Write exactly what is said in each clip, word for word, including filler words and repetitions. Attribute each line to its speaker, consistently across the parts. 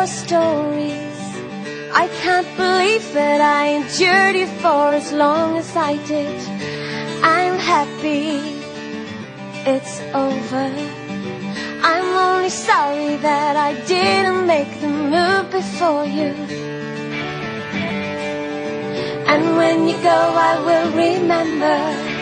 Speaker 1: your stories. I can't believe that I endured you for as long as I did. I'm happy it's over. I'm only sorry that I didn't make the move before you. And when you go, I will remember.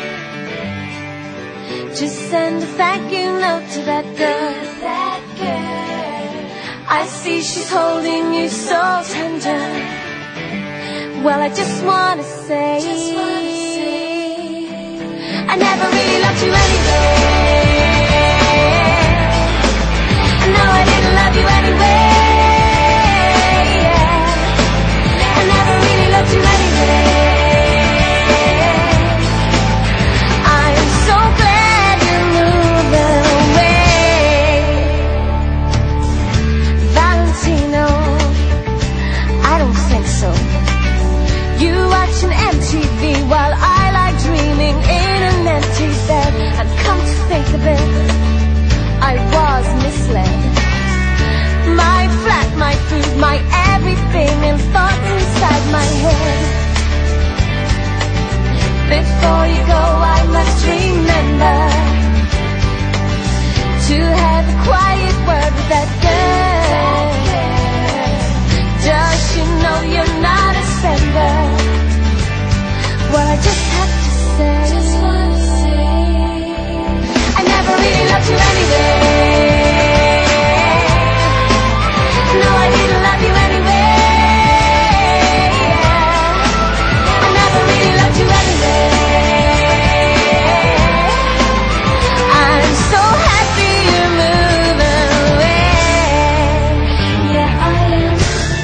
Speaker 1: Just send a thank you note to that girl. That girl. I see she's holding you so tender. Well, I just wanna say, just wanna say I never really loved you anyway. No, I didn't love you anyway. I never really loved you anyway. I'm so glad you're moving away. Valentino, I don't think so. You watching M T V while I lie dreaming in an empty bed. And come to think of it, I was misled. My flat, my food, my everything, and thoughts inside my head. Before you go, I must remember to have a quiet word with that girl. Does she know you're not a sender? Well, I just have to say, just wanna say I never really loved you anyway. No, I didn't love you anyway. I never really loved you anyway. I'm so happy you're moving away. Yeah, I am.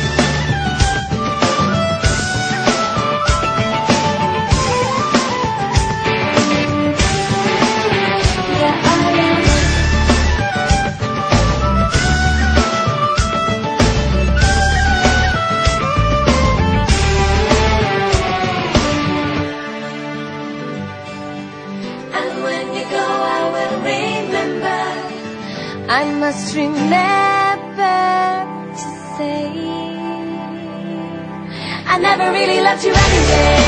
Speaker 1: Yeah, I am. And when you go, I will remember. I must remember to say I never really loved you anyway.